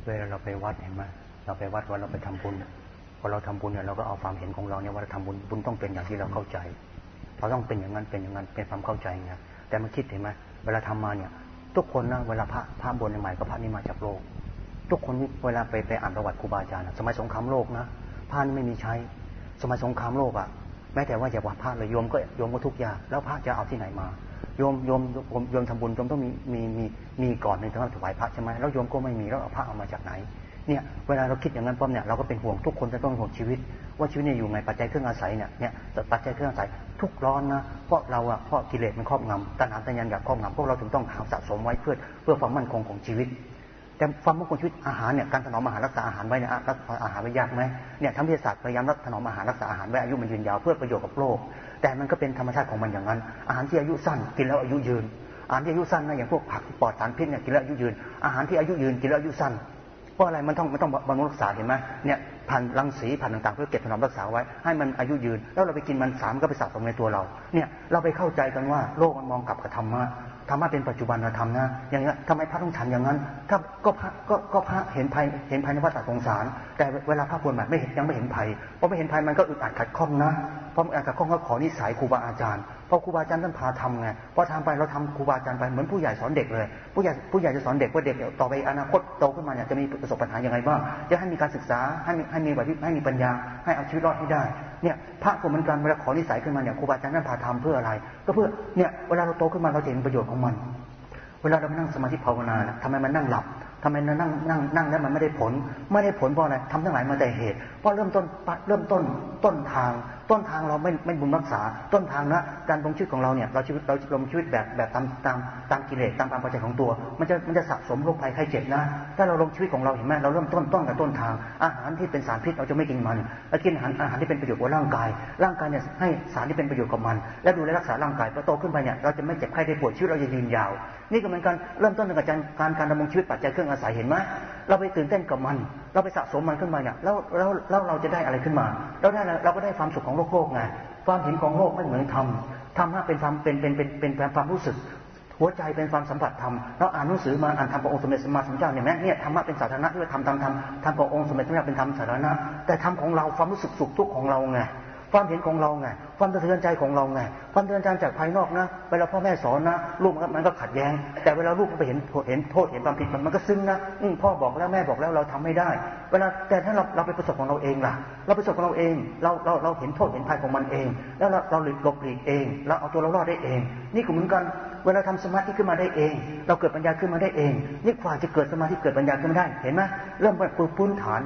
เวลาเราไปวัดเห็นไหมเราไปวัดเราไปทำบุญพอเราทำบุญเนี่ยเราก็เอาความเห็นของเราเนี่ยว่าเราทำบุญต้องเป็นอย่างที่เราเข้าใจเราต้องเป็นอย่างนั้นเป็นความเข้าใจไงแต่มันคิดเห็นไหมเวลาทำมาเนี่ยทุกคนนะเวลาพระบนใหม่ก็พระนี่มาจากโลกทุกคนเวลาไปอ่านประวัติครูบาอาจารย์สมัยสงครามโลกนะพระนี่ไม่มีใช้สมัยสงครามโลกอ่ะแม้แต่ว่าจะว่าพระเลยโยมก็ทุกข์ยากแล้วพระจะเอาที่ไหนมาโยมทำบุญโยมต้องมีก่อนในทางถวายพระใช่ไหมแล้วโยมก็ไม่มีแล้วเอาพระเอามาจากไหนเนี่ยเวลาเราคิดอย่างนั้นปั๊บเนี่ยเราก็เป็นห่วงทุกคนจะต้องห่วงชีวิตว่าชีวิตเนี่ยอยู่ไงปัจจัยเครื่องอาศัยเนี่ยปัจจัยเครื่องอาศัยทุกร้อนนะเพราะเราเพราะกิเลสมันครอบงำตัณหาตัณยันอยากครอบงำพวกเราถึงต้องหาสะสมไว้เพื่อความมั่นคงของชีวิตแต่ความมั่นคงชีวิตอาหารเนี่ยการถนอมอาหารรักษาอาหารไว้เนี่ยรักษาอาหารไว้ยากไหมเนี่ยทางวิทยาศาสตร์พยายามถนอมอาหารรักษาอาหารไว้อายุมันยืนยาวเพื่อประโยชน์กับโลกแต่มันก็เป็นธรรมชาติของมันอย่างนั้นอาหารที่อายุสั้นกินแล้วอายุยืนอาหารที่อายุสั้นนะอย่างพวกผักปลอดสารพิษเนี่ยกินแล้วอายุยืนอาหารที่อายุยืนกินแล้วอายุสั้นเพราะอะไรมันต้องบำรุงรักษาเห็นไหมเนี่ยผ่านรังสีผ่านต่างๆเพื่อเก็บถนอมรักษาไว้ให้มันอายุยืนแล้วเราไปกินมันสามก็ไปสะสมในตัวเราเนี่ยเราไปเข้าใจกันว่าโลกมันมองกลับกับธรรมะเป็นปัจจุบันธรรมนะอย่างนี้ทำไมพระต้องฉันอย่างนั้นถ้าก็พระเห็นภัยในวัฏสงสารแต่เวลาพระบวชใหม่ยังไม่เห็นภัยเพราะไม่เห็นภัยมันก็อึดอัดขัดข้องนะเพราะอึดอัดขัดข้องก็ขอนิสัยครูบาอาจารย์เพราะครูบาอาจารย์ท่านพาทำไงพอทำไปเราทำครูบาอาจารย์ไปเหมือนผู้ใหญ่สอนเด็กเลยผู้ใหญ่จะสอนเด็กว่าเด็กต่อไปอนาคตโตขึ้นมาเนี่ยจะมีประสบปัญหาอย่างไรบ้างจะให้มีการศึกษาให้มีปัญญาให้เอาชีวิตรอดให้ได้เนี่ยพระก็เหมือนกันเวลาขอนิสัยขึ้นมาเนี่ยครูบาอาจารย์ท่านพาทำเพื่ออะไรก็เพื่อเนี่ยเวลาเราโตขึ้นมาเราจะเห็นประโยชน์ของมันเวลาเรานั่งสมาธิภาวนาทำไมมันนั่งหลับทำไมนั่งแล้วมันไม่ได้ผลเพราะอะไรทำทั้งหลายมาแต่เหตุเพราะเริ่มต้นทางเราไม่บุญรักษาต้นทางนะการลงชีวิตของเราเนี่ยเราลงชีวิตแบบตามกิเลสตามความพอใจของตัวมันจะสะสมโรคภัยไข้เจ็บนะถ้าเราลงชีวิตของเราเห็นไหมเราเริ่มต้นกับต้นทางอาหารที่เป็นสารพิษเราจะไม่กินมันเรากินอาหารที่เป็นประโยชน์กับร่างกายเนี่ยให้สารที่เป็นประโยชน์กับมันและดูแลรักษาร่างกายพอโตขึ้นไปเนี่ยเราจะไม่เจ็บไข้ได้ป่วยชีวิตเราจะยืนยาวนี่ก็เหมือนกันเริ่มต้นกับการดำรงชีวิตปัจจัยเครื่องอาศัยเห็นไหมเราไปตื่นเต้นกับมันเราไปสะสมมันขึ้นมาเนี่ยแล้วเราจะได้อะไรขึ้นมาเราก็ได้ความสุขของโลกไงความเห็นของโลกไม่เหมือนธรรมะเป็นความรู้สึกหัวใจเป็นความสัมผัสธรรมเราอ่านหนังสือมาอ่านธรรมขององค์สมเด็จสัมมาสัมพุทธเจ้าเนี่ยธรรมะเป็นสาธารณะที่ว่าธรรมขององค์สมเด็จพระเจ้าเป็นธรรมสาธารณะแต่ธรรมของเราความรู้สึกสุขทุกข์ของเราไงความเห็นของเราไงความสะเทือนใจของเราไงความสะเทือนใจจากภายนอกนะเวลาพ่อแม่สอนนะลูกมันก็ขัดแย้งแต่เวลาลูกมันไปเห็นโทษเห็นความผิดมันก็ซึ้งนะพ่อบอกแล้วแม่บอกแล้วเราทำไม่ได้เวลาแต่ถ้าเราไปประสบของเราเองล่ะเราประสบของเราเองเราเห็นโทษเห็นภัยของมันเองแล้วเราหลบหลีกเองเราเอาตัวเรารอดได้เองนี่ก็เหมือนกันเวลาทำสมาธิขึ้นมาได้เองเราเกิดปัญญาขึ้นมาได้เองนี่กว่าจะเกิดสมาธิเกิดปัญญาขึ้นมาได้เห็นไหมเริ่มพื้นฐาน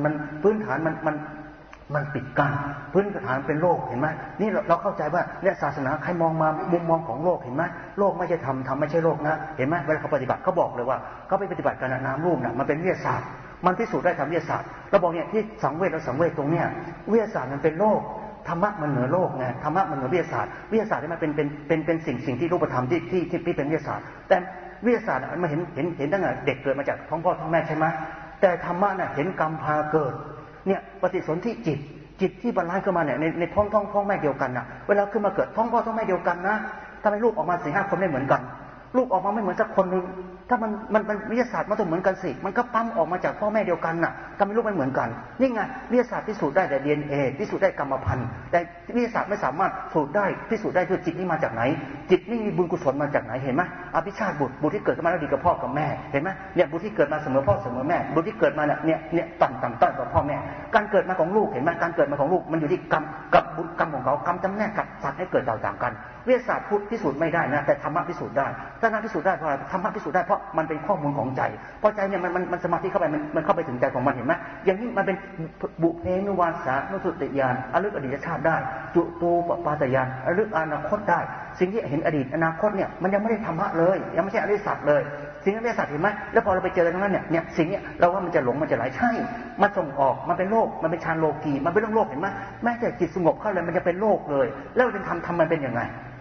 มันปิดกั้นพื้นฐานเป็นโลกเห็นไหมนี่เราเข้าใจว่าเนี่ยศาสนาใครมองมามุมมองของโลกเห็นไหมโลกไม่ใช่ธรรมไม่ใช่โลกนะเห็นไหมเวลาเขาปฏิบัติเขาบอกเลยว่าเขาไปปฏิบัติการนามรูปน่ะมันเป็นวิทยาศาสตร์มันพิสูจน์ได้ทางวิทยาศาสตร์เราบอกเนี่ยที่สังเวชตรงเนี้ยวิทยาศาสตร์มันเป็นโลกธรรมะมันเหนือโลกไงธรรมะมันเหนือวิทยาศาสตร์ที่มันเป็นสิ่งที่รูปธรรมที่เป็นวิทยาศาสตร์แต่วิทยาศาสตร์มันเห็นตั้งแต่เด็กเกิดมาจากท้องพ่อท้องแม่ใช่ไหมแต่ธรรมะน่ะเห็นกรรมพาเกิดเนี่ยปฏิสนธิจิตที่บรรลัยขึ้นมาเนี่ยในท้องแม่เดียวกันน่ะเวลาขึ้นมาเกิดท้องพ่อท้องแม่เดียวกันนะทำไมลูกออกมา 4-5 คนไม่เหมือนกันลูกออกมาไม่เหมือนสักคนนึงถ้ามันวิทยาศาสตร์มันต้องเหมือนกันสิมันก็ปั๊มออกมาจากพ่อแม่เดียวกันน่ะทำไมลูกไม่เหมือนกันนี่ไงวิทยาศาสตร์พิสูจน์ได้แต่ DNA พิสูจน์ได้กรรมพันธุ์แต่วิทยาศาสตร์ไม่สามารถพิสูจน์ได้ด้วยจิตนี่มาจากไหนจิตนี่มีบุญกุศลมาจากไหนเห็นไหมอภิชาติบุตรที่เกิดขึ้นมาแล้วดีกับพ่อกับแม่เห็นไหมเนี่ยบุตรที่เกิดมาเสมอพ่อเสมอแม่บุตรที่เกิดมาเนี่ยต่ำต้อยกว่าพ่อแม่การเกิดมาของลูกเห็นไหมการเกิดมาของลูกมันอยู่ที่กรรมกับบุญกรรมของเขากรรมจำแนกกับสัตว์ให้เกิดต่างกันวิทยาศาสตร์พูดพิสูจน์ไม่ได้นะแต่ธรรมะพิสูจน์ได้ถ้าธรรมะพิสูจน์ได้เพราะอะไรธรรมะพิสูจน์ได้เพราะมันเป็นข้อมูลของใจเพราะใจเนี่ยมันสมาธิเข้าไปมันเข้าไปถึงใจของมันเห็นไหมอย่างนี้มันเป็นบุเพนุวาสานุสติญาณระลึกอดีตชาติได้จุตูปปาตญาณระลึกอนาคตได้สิ่งที่เห็นอดีตอนาคตเนี่ยมันยังไม่ได้ธรรมะเลยยังไม่ใช่อริยสัจเลยสิ่งอริยสัจเห็นไหมแล้วพอเราไปเจอตรงนั้นเนี่ยสิ่งนี้เราว่ามันจะหลงมันจะไหลใช่มันส่งออกมันเป็นโลกมันเป็นฌานโลกีมันเป็นเรื่องโลกเห็นไหมแม้แต่จิตสงบเข้าเลยมันจะเป็นโลกเลยแล้วเป็นธรรมมันเป็นยังไง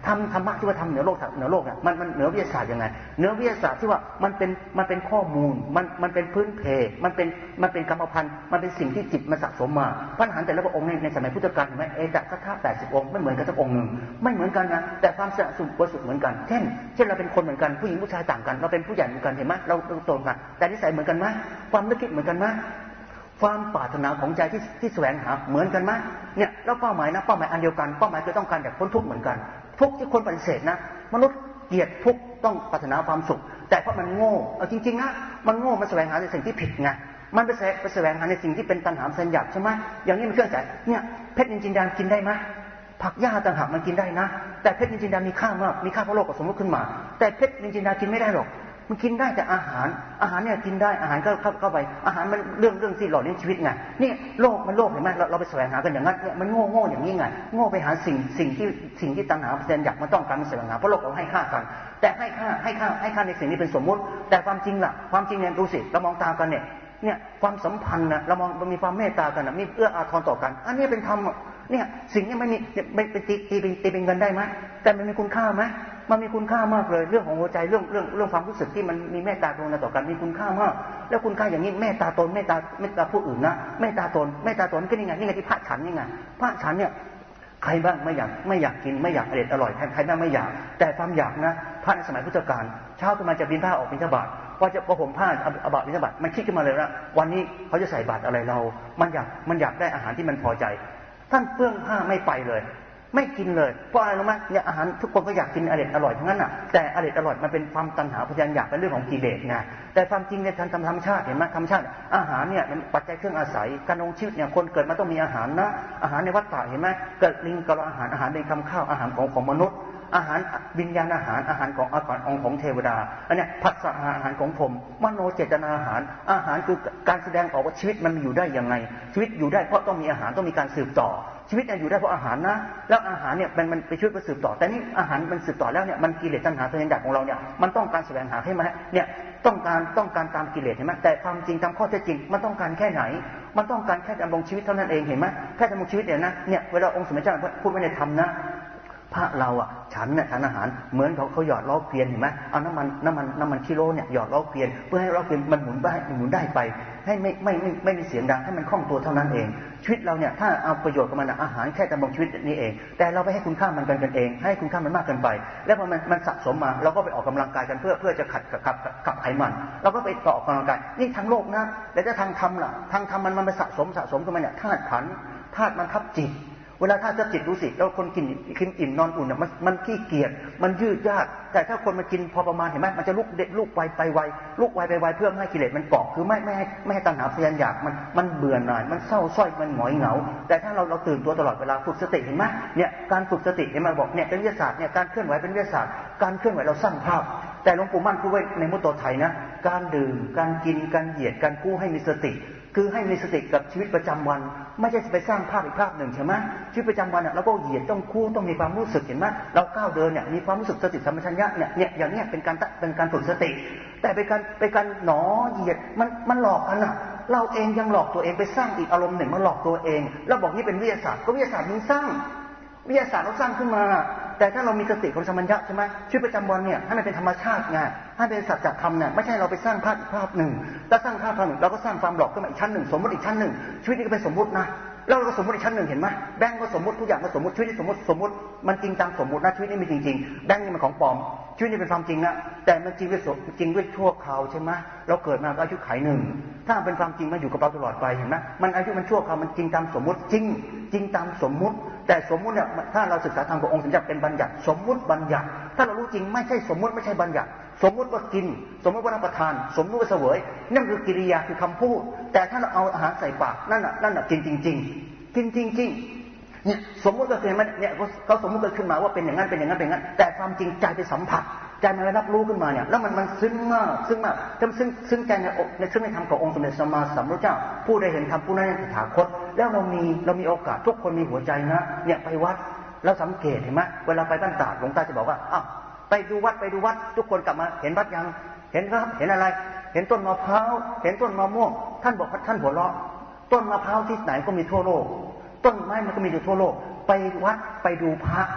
ทำธรรมะที่ว่าทำเหนือโลกเนี่ยมันเหนือวิทยาศาสตร์ยังไงเหนือวิทยาศาสตร์ที่ว่ามันเป็นข้อมูลมันเป็นพื้นเพมันเป็นกรรมพันธุ์มันเป็นสิ่งที่จิตมันสะสมมาพระอรหันต์แต่ละพระองค์ในสมัยพุทธกาลเห็นไหมเอตกถา80 องค์ไม่เหมือนกันสักองค์หนึ่งไม่เหมือนกันนะแต่ความสะสมบริสุทธิ์เหมือนกันเช่นเราเป็นคนเหมือนกันผู้หญิงผู้ชายต่างกันเราเป็นผู้ใหญ่เหมือนกันเห็นไหมเราตรงกันแต่นิสัยเหมือนกันไหมความนึกคิดเหมือนกันไหมความปรารถนาของใจที่แสวงหาเหมือนกันไหมเนี่ยแล้วเป้าหมายอันเดียวกันเป้าหมายคือต้องการแบบพ้นทุกข์เหมือนกันทุกข์ที่คนปฏิเสธนะมนุษย์เกลียดทุกข์ต้องปรารถนาความสุขแต่เพราะมันโง่เอาจริงๆนะมันโง่มันแสวงหาในสิ่งที่ผิดไงมันไปแสวงหาในสิ่งที่เป็นตัณหาสัญญาใช่ไหมอย่างนี้มันเครื่องใจเนี่ยเพชรนินจินดากินได้ไหมผักหญ้าต่างหากมันกินได้นะแต่เพชรนินจินดามีค่ามากมีค่าเพราะโลกก็สมมติขึ้นมาแต่เพชรนินจินดากินไม่ได้หรอกมันกินได้แต่อาหารเนี่ยกินได้อาหารก็เข้าไปอาหารมันเรื่องที่หล่อเลี้ยงชีวิตไงนี่โลกเห็นไหมเราไปแสวงหากันอย่างนั้นเนี่ยมันโง่อย่างนี้ไงโง่ไปหาสิ่งที่ตัณหาเสียนอยากมันต้องการมันแสวงหาเพราะโลกเราให้ค่ากันแต่ให้ค่าในสิ่งนี้เป็นสมมุติแต่ความจริงล่ะความจริงเนี่ยดูสิเรามองตากันเนี่ยความสัมพันธ์นะเรามองมันมีความเมตตากันนะมีเอื้ออาทรต่อกันอันนี้เป็นธรรมเนี่ยสิ่งนี้ไม่มีตีเป็นเงินได้ไหมแต่มันมีคุณค่าไหมมันมีคุณค่ามากเลยเรื่องของหัวใจเรื่องความรู้สึกที่มันมีเมตตากรุณาต่อกันมีคุณค่ามากแล้วคุณค่าอย่างนี้เมตตาตนเมตตาผู้อื่นนะเมตตาตนก็นี่ไงที่พระฉันนี่ไงพระฉันเนี่ยใครบ้างไม่อยากกินไม่อยากอร่อยใครบ้างไม่อยากแต่ความอยากนะพระในสมัยพุทธกาลเช้าขึ้นมาจะบิณฑบาตออกบิณฑบาตพอผมผ้าบาตรบิณฑบาตมันคิดขึ้นมาเลยว่าวันนี้เขาจะใส่บาตรอะไรเรามันอยากได้อาหารที่มันพอใจท่านเปลื้องผ้าไม่ไปเลยไม่กินเลยเพราะอะไรรู้ไหมเนี่ยอาหารทุกคนก็อยากกินอร่อยทั้งนั้นน่ะแต่อร่อยมันเป็นความตัณหาพยานอยากเป็นเรื่องของกิเลสไงแต่ความจริงเนี่ยธรรมชาติเห็นไหมธรรมชาติอาหารเนี่ยมันปัจจัยเครื่องอาศัยการดำรงชีวิตเนี่ยคนเกิดมาต้องมีอาหารนะอาหารในวัฏฏะเห็นไหมเกิดลิงกับอาหารเป็นคำข้าวอาหารของมนุษย์อาหารวิญญาณอาหารของเทวดาอันนี้ผัสสะอาหารของผมมโนเจตนาอาหารคือการแสดงออกว่าชีวิตมันอยู่ได้ยังไงชีวิตอยู่ได้เพราะต้องมีอาหารต้องมีการสืบต่อชีวิตเนี่ยอยู่ได้เพราะอาหารนะแล้วอาหารเนี่ยมันไปช่วยสืบต่อแต่นี่อาหารมันสืบต่อแล้วเนี่ยมันกิเลสตัณหาตัวอยากของเราเนี่ยมันต้องการแสวงหาให้มาเนี่ยต้องการตามกิเลสเห็นไหมแต่ความจริงตามข้อเท็จจริงมันต้องการแค่ไหนมันต้องการแค่ดำรงชีวิตเท่านั้นเองเห็นไหมแค่ดำรงชีวิตเนี่ยเวลาองค์สมเด็จเจ้าพูดไว้ในธรรมนะพระเราฉันอาหารเหมือนเขาหยอดล้อเกวียนเห็นไหมเอาน้ำมันกิโลเนี่ยหยอดล้อเกวียนเพื่อให้ล้อเกวียนมันหมุนได้ไปให้ไม่มีเสียงดังให้มันคล่องตัวเท่านั้นเองชีวิตเราเนี่ยถ้าเอาประโยชน์กับมันอาหารแค่ดำรงชีวิตนี่เองแต่เราไปให้คุณค่ามันกันเองให้คุณค่ามันมากเกินไปแล้วพอมันสะสมมาเราก็ไปออกกำลังกายกันเพื่อจะขับไขมันเราก็ไปต่อออกกำลังกายนี่ทางโลกนะแต่ถ้าทางธรรมล่ะทางธรรมมันไปสะสมขึ้นมาเนี่ยธาตุขันธ์ธาตุมันทับจิตเวลาถ้าจะจิตรู้สิแล้วคนกินอิ่มนอนอุ่นเนี่ยมันขี้เกียจมันยืดยากแต่ถ้าคนมากินพอประมาณเห็นไหมมันจะลุกไวไปไวเพื่อให้กิเลสมันเกาะคือไม่ให้ตัณหาพยานอยากมันเบื่อหน่ายมันเศร้าส้อยมันหงอยเหงาแต่ถ้าเราตื่นตัวตลอดเวลาฝึกสติเห็นไหมเนี่ยการฝึกสติเห็นไหมบอกเนี่ยเป็นวิทยาศาสตร์เนี่ยการเคลื่อนไหวเป็นวิทยาศาสตร์การเคลื่อนไหวเราสร้างภาพแต่หลวงปู่มั่นพูดไว้ในมุตโตไทยนะการดื่มการกินการเหยียดการกู้ให้มีสติคือให้มีสติกับชีวิตประจำวันไม่ใช่ไปสร้างภาพอีกภาพหนึ่งใช่ไหมชีวิตประจำวันเราก็เหยียดต้องคู่ต้องมีความรู้สึกเห็นไหมเราก้าวเดินเนี่ยมีความรู้สึกสติสัมปชัญญะเนี่ยอย่างนี้เป็นการฝึกสติแต่เป็นการหนอเหยียดมันหลอกกันอ่ะเราเองยังหลอกตัวเองไปสร้างอีกอารมณ์หนึ่งมาหลอกตัวเองแล้วบอกนี่เป็นวิทยาศาสตร์ก็วิทยาศาสตร์มันสร้างวิทยาศาสตร์เราสร้างขึ้นมาแต่ถ้าเรามีสติของสัมปชัญญะใช่ไหมชีวิตประจำวันเนี่ยให้มันเป็นธรรมชาติไงให้เป็นสัจธรรมเนี่ยไม่ใช่เราไปสร้างภาพอีกภาพหนึ่งถ้าสร้างภาพหนึ่งเราก็สร้างความหลอกขึ้นมาอีกชั้นหนึ่งสมมติอีกชั้นหนึ่งชีวิตนี้ก็เป็นสมมตินะแล้วเราก็สมมติอีกชั้นหนึ่งเห็นไหมแบงก์ก็สมมติทุกอย่างก็สมมติชีวิตนี้สมมติมันจริงจังสมมตินะชีวิตนี้มีจริงๆแบงก์นี่มันของปลอมชีวิตนี้เป็นความจริงนะแต่มันจริงด้วยชั่วคราวใช่ไหมเราเกิดมาก็อายุไขหนึ่งถ้าเป็นความจริงมันอยู่กับเราตลอดไปเห็นไหมมันอายุมันชั่วคราวมันจริงตามสมมติจริงตามสมมติแต่สมมุติเนี่ยถ้าเราศึกษาธรรมขององค์สมเด็จเป็นบัญญัติสมมุติบัญญัติถ้าเรารู้จริงไม่ใช่สมมุติไม่ใช่บัญญัติสมมุติว่ากินสมมุติว่ารับประทานสมมุติว่าเสวยนั่นคือกิริยาคือคำพูดแต่ถ้าเราเอาอาหารใส่ปากนั่นน่ะกินจริงเนี่ยสมมุติก็คือมันเนี่ยเขาสมมุติขึ้นมาว่าเป็นอย่างนั้นแต่ความจริงใจไปสัมผัสใจมันรับรู้ขึ้นมาเนี่ยแล้วมันซึ้งมากซึ้งใจในธรรมขององค์สมเด็จสัมมาสัมพุทธเจ้าผู้ได้เห็นธรรมผู้นั้นตถาคตแล้วเรามีโอกาสทุกคนมีหัวใจนะเนี่ยไปวัดแล้วสังเกตเห็นไหมเวลาไปบ้านตาดหลวงตาจะบอกว่าอ้าวไปดูวัดทุกคนกลับมาเห็นวัดยังเห็นครับเห็นอะไรเห็นต้นมะพร้าวเห็นต้นมะม่วงท่านบอกท่านหัวเราะต้นมะพร้าวที่ไหนก็มีทั่วโลกต้นไม้มันก็มีอยู่ทั่วโลกไปวัดไปดูพระไง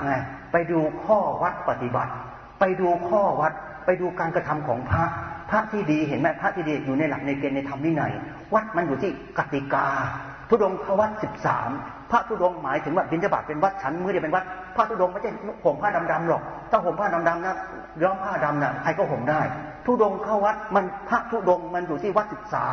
ไปดูข้อวัดปฏิบัติไปดูข้อวัดไปดูการกระทำของพระที่ดีเห็นไหมพระที่ดีอยู่ในหลักในเกณฑ์ในธรรมวินัยวัดมันอยู่ที่กติกาธุดงควัด13พระธุดงหมายถึงว่าบิณฑบาตเป็นวัดฉันมื้อเดียวเป็นวัดพระธุดงไม่ใช่ห่มผ้าดำๆหรอกถ้าห่มผ้าดำๆนะย้อมผ้าดำนะใครก็ห่มได้ธุดงเข้าวัดมันพระธุดงมันอยู่ที่วัด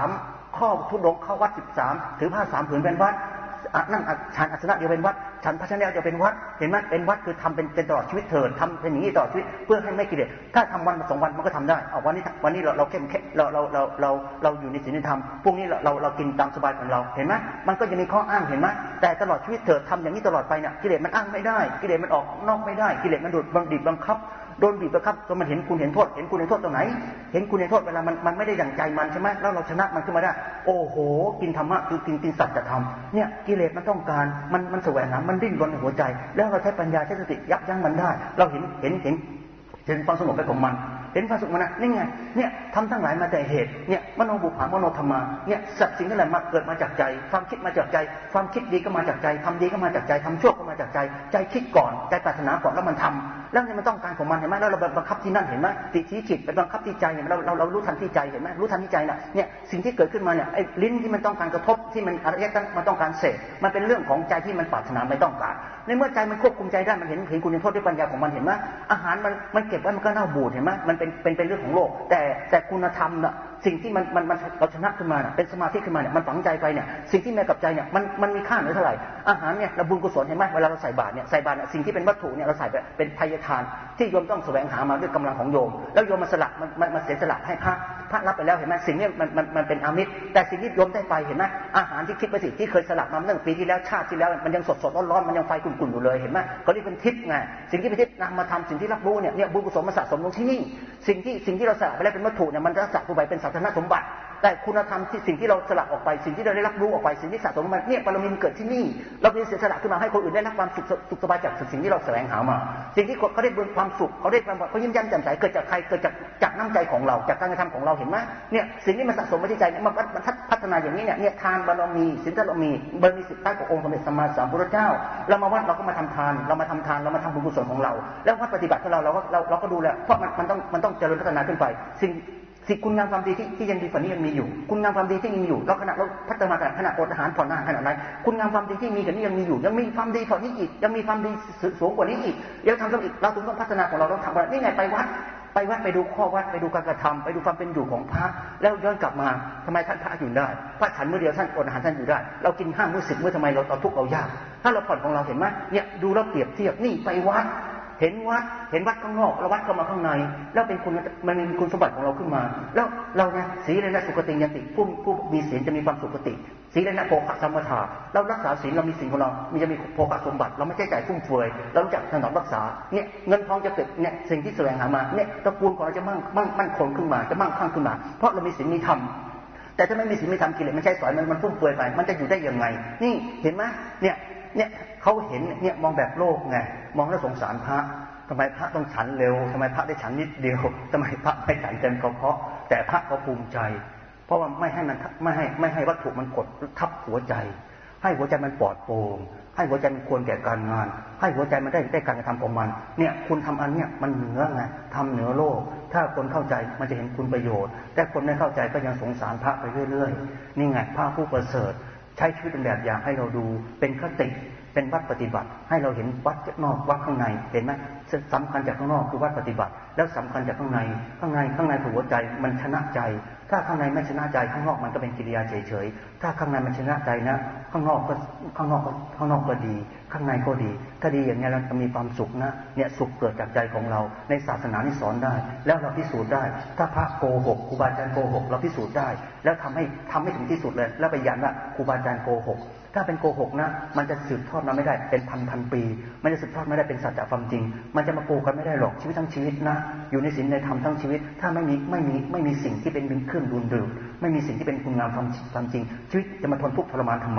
13ข้อธุดงเข้าวัด13ถือผ้า3ผืนเป็นวัดนั่งฉันอาสนะเดียวเป็นวัดฉันภาชนะเดียวเป็นวัดเห็นไหมเป็นวัดคือทำเป็นตลอดชีวิตเถิดทำเป็นอย่างนี้ตลอดชีวิตเพื่อให้ไม่กิเลสถ้าทำวัน2 วันมันก็ทำได้เอาวันนี้เราเข้มเราอยู่ในศีลธรรมพรุ่งนี้เรากินตามสบายของเราเห็นไหมมันก็จะมีข้ออ้างเห็นไหมแต่ตลอดชีวิตเถิดทำอย่างนี้ตลอดไปเนี่ยกิเลสมันอ้างไม่ได้กิเลสมันออกนอกไม่ได้กิเลสมันโดนบังคับโดนบีบบังคับจนมันเห็นคุณเห็นโทษเห็นคุณเห็นโทษตรงไหนเห็นคุณเห็นโทษเวลามันไม่ได้ดั่งใจมันใช่ไหมแล้วเราชนะมันขึ้นมาได้โอ้โหกินธรรมะคือกินสัจธรรมเนี่ยกิเลสมันต้องการมันแสวงหามันดิ้นรนในหัวใจแล้วเราใช้ปัญญาใช้สติยับยั้งมันได้เราเห็นความสงบไปของมันเห็นความสุขมันนะนี่ไงเนี่ยทำทั้งหลายมาแต่เหตุเนี่ยมโนบุพามโนธรรมาเนี่ยสัตว์สิ่งทั้งหลายมาเกิดมาจากใจความคิดมาจากใจความคิดดีก็มาจากใจทำดีก็มาจากใจทำชั่วก็มาจากใจใจคิดก่อนใจปรารถนาก่อนแล้วมันทำแล้วเนี่ยมันต้องการของมันเห็นไหมแล้วเราบังคับที่นั่นเห็นไหมติชี้จิตไปบังคับที่ใจเนี่ยเรารู้ทันที่ใจเห็นไหมรู้ทันที่ใจน่ะเนี่ยสิ่งที่เกิดขึ้นมาเนี่ยไอ้ลิ้นที่มันต้องการกระทบที่มันอะไรกันมันต้องการเสพมันเป็นเรื่องของใจที่มันปรารถนาไม่ต้องการในเมื่อใจมันควบคุมใจได้มันเห็นคุณเห็นโทษด้วยปัญญาของมันเห็นไหมอาหารมันเก็บไว้มันก็เน่าบูดเห็นไหมมันเป็นเรื่องของโลกแต่คุณธรรมน่ะสิ่งที่มันเราชนะขึ้นมาเป็นสมาธิขึ้นมาเนี่ยมันฝังใจไปเนี่ยสิ่งที่มากับใจเนี่ยมันมีค่าเท่าไหร่อาหารเนี่ยเราบุญกุศลเห็นไหมเวลาเราใส่บาตรเนี่ยสิ่งที่เป็นวัตถุเนี่ยเราใส่เป็นทายทานที่โยมต้องแสวงหามาด้วยกำลังของโยมแล้วโยมมาสละมาเสียสละให้พระรับไปแล้วเห็นไหมสิ่งนี้มันเป็นอามิตรแต่สิ่งที่โยมได้ไปเห็นไหมอาหารที่คิดไปสิที่เคยสละมาเมื่อปีที่แล้วชาติที่แล้วมันยังสดร้อนมันยังไฟกุ่นๆอยู่เลยเห็นไหมก็นี่เป็นทิพย์ไงสิ่งที่เป็นทิพย์นำมาทำสิ่งที่รับรู้เนี่ยบุญกุศลมาสะสมลงที่นี่สิ่งที่เราสละไปแล้วเป็นวัตถุเนี่ยมันจะสะสมไปเป็นสาธารณสมบัติแต่คุณธรรมที่สิ่งที่เราสละออกไปสิ่งที่เราได้รับรู้ออกไปสิ่งที่สะสมมาเนี่ยบารมีเกิดที่นี่เราได้เสียสละขึ้นมาให้คนอื่นได้รับความสุขสบายจากสิ่งที่เราแสวงหามาสิ่งที่เขาได้บุญความสุขเขาได้ความเขายิ้มแย้มแจ่มใสเกิดจากใครเกิดจากน้ำใจของเราจากการกระทำของเราเห็นไหมเนี่ยสิ่งที่มันสะสมมาที่ใจเนี่ยมันพัฒนาอย่างนี้เนี่ยทานบารมีศีลบารมี10 ใต้ขององค์สมเด็จสัมมาสัมพุทธเจ้าเรามาวัดเราก็มาทำทานเรามาทำบุญกุศลของเราแล้ววัดปฏิบัติของเราก็ดูแลเพราะมันต้องเจริญพัฒนาขึ้นไปสิ่งคุณงามความดีที่ยังดีกว่านี้ยังมีอยู่คุณงามความดีที่มีอยู่แล้วขณะเราพัฒนาขณะอดอาหารผ่อนอาหารขณะไหนคุณงามความดีที่มีกันนี้ยังมีอยู่ยังมีความดีกว่านี้อีกยังมีความดีสูงกว่านี้อีกยังทำต้องอีกเราต้องพัฒนาของเราต้องทำอะไรนี่ไงไปวัดไปดูข้อวัดไปดูการกระทำไปดูความเป็นอยู่ของพระแล้วย้อนกลับมาทำไมท่านพระอยู่ได้พระฉันมื้อเดียวท่านอดอาหารท่านอยู่ได้เรากิน5 มื้อ10 มื้อทำไมเราทุกข์เรายากถ้าเราผ่อนของเราเห็นไหมเนี่ยดูแล้วเปรียบเทียบนี่ไปวัดเห็นวัดข้างนอกแล้ววัดเข้ามาข้างในแล้วเป็นมันมีคุณสมบัติของเราขึ้นมาแล้วเราเนี่ยศีลนะสุขติยันติผู้มีศีลจะมีความสุขติศีลนะโภคสัมปทาเรารักษาศีลเรามีศีลของเราจะมีโภคสมบัติเราไม่ใช่จ่ายฟุ่มเฟือยเรารู้จักถนอมรักษาเนี่ยเงินทองจะเกิดเนี่ยสิ่งที่แสวงหามาเนี่ยตระกูลของเราจะมั่นคงขึ้นมาจะมั่งคั่งขึ้นมาเพราะเรามีศีลมีธรรมแต่ถ้าไม่มีศีลมีธรรมกิเลสไม่ใช่สอยมันฟุ่มเฟือยไปมันจะอยู่ได้ยังไงนี่เห็นไหมเนี่ยเขาเห็นเนี่ยมองแบบโลกไงมองแล้วสงสารพระทำไมพระต้องฉันเร็วทำไมพระได้ฉันนิดเดียวทำไมพระไม่ฉันเต็มกระเพาะแต่พระเขาภูมิใจเพราะว่าไม่ให้วัตถุมันกดทับหัวใจให้หัวใจมันปลอดโปร่งให้หัวใจมันควรแก่การงานให้หัวใจมันได้การกระทำของมันเนี่ยคุณทำอันเนี้ยมันเหนือไงทำเหนือโลกถ้าคนเข้าใจมันจะเห็นคุณประโยชน์แต่คนไม่เข้าใจก็ยังสงสารพระไปเรื่อยๆนี่ไงพระผู้ประเสริฐใช้ชีวิตเป็นแบบอย่างให้เราดูเป็นคติเป็นวัดปฏิบัติให้เราเห็นวัดนอกวัดข้างในเห็นไหมสำคัญจากข้างนอกคือวัดปฏิบัติแล้วสำคัญจากข้างในคือหัวใจมันชนะใจถ้าข้างในไม่ชนะใจข้างนอกมันก็เป็นกิริยาเฉยๆถ้าข้างในมันชนะใจนะข้างนอกก็ดีข้างในก็ดีถ้าดีอย่างนี้เราจะมีความสุขนะเนี่ยสุขเกิดจากใจของเราในศาสนานี่สอนได้แล้วเราพิสูจน์ได้ถ้าพระโกหกครูบาอาจารย์โกหกเราพิสูจน์ได้แล้วทำให้ถึงที่สุดเลยแล้วไปยันว่าครูบาอาจารย์โกหกถ้าเป็นโกหกนะมันจะสืบทอดมาไม่ได้เป็นพันปีมันจะสืบทอดไม่ได้เป็นสัจจะความจริงมันจะมาโกกันไม่ได้หรอกชีวิตทั้งชีวิตนะอยู่ในศีลในธรรมทั้งชีวิตถ้าไม่มีสิ่งที่เป็นเครื่องดูดดื่มไม่มีสิ่งที่เป็นคุณงามความจริงชีวิตจะมาทนทุกข์ทรมานทำไม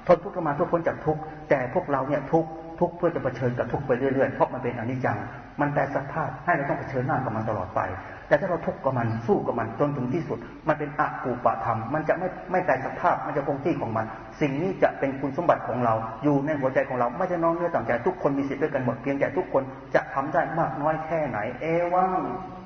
ทนทุกข์มาเพื่อพ้นจากทุกข์แต่พวกเราเนี่ยทุกข์เพื่อจะเผชิญกับทุกข์ไปเรื่อยๆเพราะมันเป็นอนิจจังมันแปรสภาพให้เราต้องเผชิญหน้ากับมันตลอดไปแต่ถ้าเราทุกข์กับมันสู้กับมันจนถึงที่สุดมันเป็นอกูปะธรรมมันจะไม่แปรสภาพมันจะคงที่ของมันสิ่งนี้จะเป็นคุณสมบัติของเราอยู่ในหัวใจของเราไม่ใช่น้องเนื้อต่างใจทุกคนมีสิทธิ์ด้วยกันหมดเพียงแต่ทุกคนจะทำได้มากน้อยแค่ไหนเอวัง